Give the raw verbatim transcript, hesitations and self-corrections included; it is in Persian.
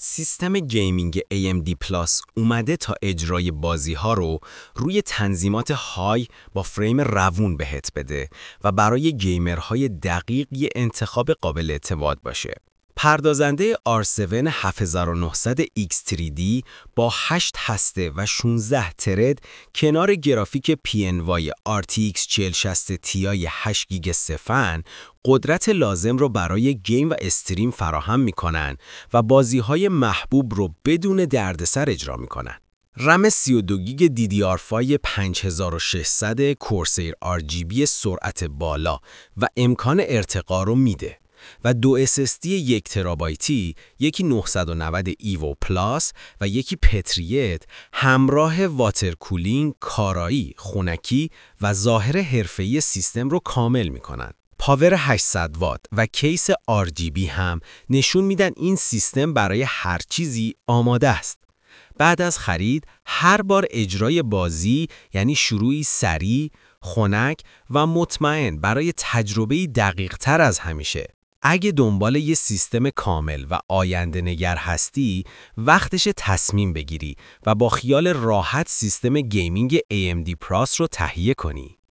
سیستم گیمینگ ای ام دی پلاس اومده تا اجرای بازی ها رو روی تنظیمات های با فریم روون بهت بده و برای گیمرهای دقیق یه انتخاب قابل اعتماد باشه. پردازنده آر هفت هفت نه صفر صفر ایکس تری دی با هشت هسته و شانزده ترد کنار گرافیک پی ان وای آر تی ایکس چهل شصت تی آی هشت گیگ صفن قدرت لازم رو برای گیم و استریم فراهم میکنن و بازی‌های محبوب رو بدون دردسر اجرا میکنن. رم سی و دو گیگ دی دی آر پنج پنج هزار و ششصد کورسیر آر جی بی سرعت بالا و امکان ارتقا رو میده و دو اس اس دی یک ترابایتی، یکی نهصد و نود ایوو پلاس و یکی پتریت همراه واتر کولینگ، کارایی، خنکی و ظاهر حرفه‌ای سیستم رو کامل میکنن. پاور هشتصد وات و کیس آر جی بی هم نشون میدن این سیستم برای هر چیزی آماده است. بعد از خرید، هر بار اجرای بازی یعنی شروعی سریع، خنک و مطمئن برای تجربه‌ای دقیق تر از همیشه. اگه دنبال یه سیستم کامل و آینده نگر هستی، وقتش تصمیم بگیری و با خیال راحت سیستم گیمینگ ای ام دی پلاس رو تهیه کنی.